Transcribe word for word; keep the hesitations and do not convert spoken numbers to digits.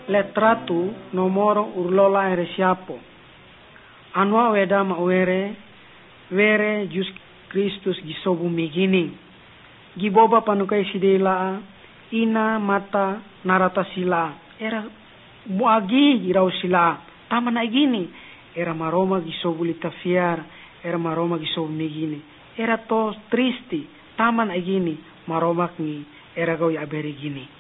letratu nomoro urlola ere siapo. Anwa weda ma were were Jus Kristus gisobu migini. Giboba panukai sidela ina mata narata sila. Era muagi girau sila. Taman gini. Era maroma gisobu litafiar. Era maroma gisobu migini. Era to tristi. Taman gini. Maromak ni era gau ya beri gini.